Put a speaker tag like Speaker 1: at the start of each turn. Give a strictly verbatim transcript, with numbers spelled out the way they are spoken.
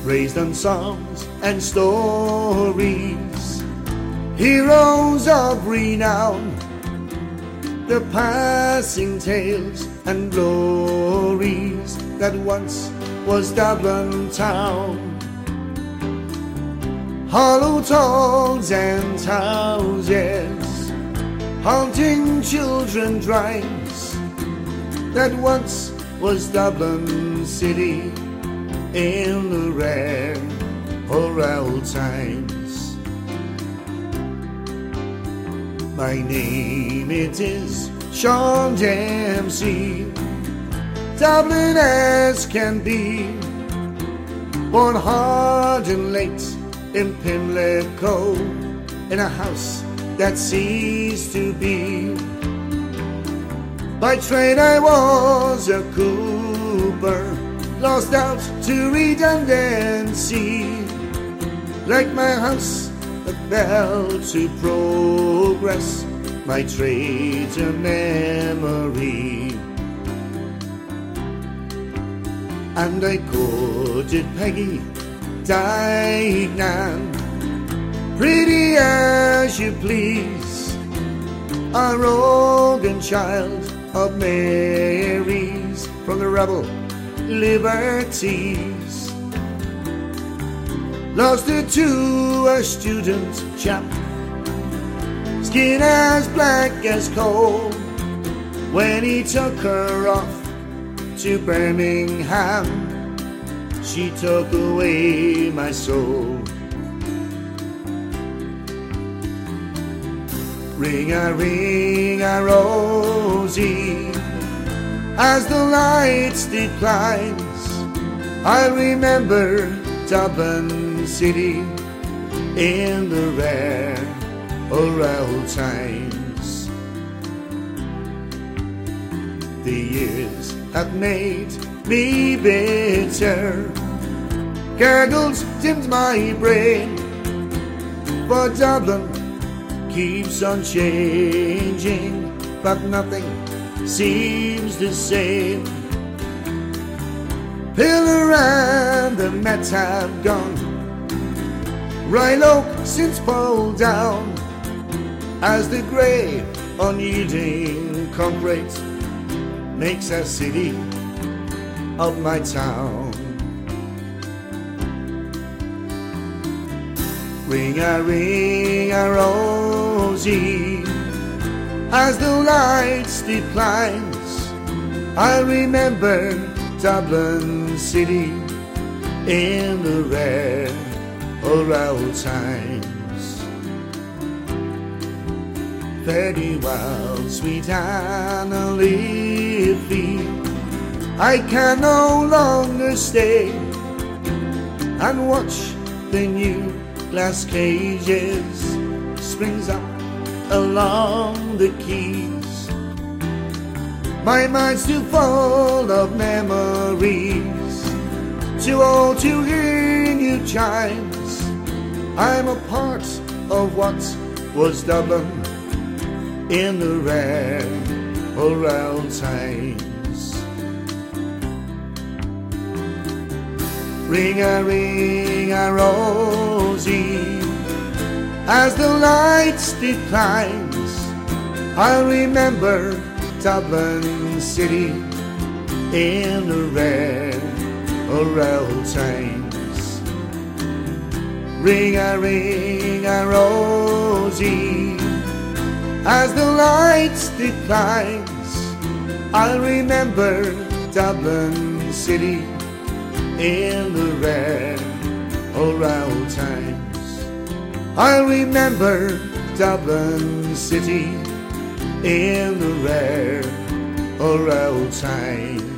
Speaker 1: raised on songs and stories, heroes of renown, the passing tales and glories that once was Dublin town. Hollow tongues and houses, haunting children drives, that once was Dublin city in the rare or old times. My name it is Sean Dempsey, Dublin as can be, born hard and late in Pimlico, in a house that ceased to be. By trade I was a cooper, lost out to redundancy, like my house that fell to progress, my trade's a memory. And I courted Peggy Dignan, pretty as you please, a arrogant child of Mary's from the rebel liberties. Lost her to a student chap, skin as black as coal, when he took her off to Birmingham. She took away my soul. Ring-a-ring-a-rosy, as the lights declines, I remember Dublin city in the rare old times. The years have made me bitter, gurgles dimmed my brain, but Dublin keeps on changing, but nothing seems the same. Pillar and the Met have gone, Ryle Oak since pulled down, as the grey unyielding concrete makes a city of my town. Ring-a-ring-a-rosy, as the lights declines, I remember Dublin city in the rare old times. Very well, sweet Anna Liffey, I can no longer stay and watch the new glass cages springs up along the quays. My mind's too full of memories, too old to hear new chimes. I'm a part of what was Dublin in the rare old times. Ring-a-ring-a-rosy, as the lights declines, I remember Dublin city in the rare old times. Ring-a-ring-a-rosy, as the lights declines, I remember Dublin city in the rare old times. I remember Dublin city in the rare old times.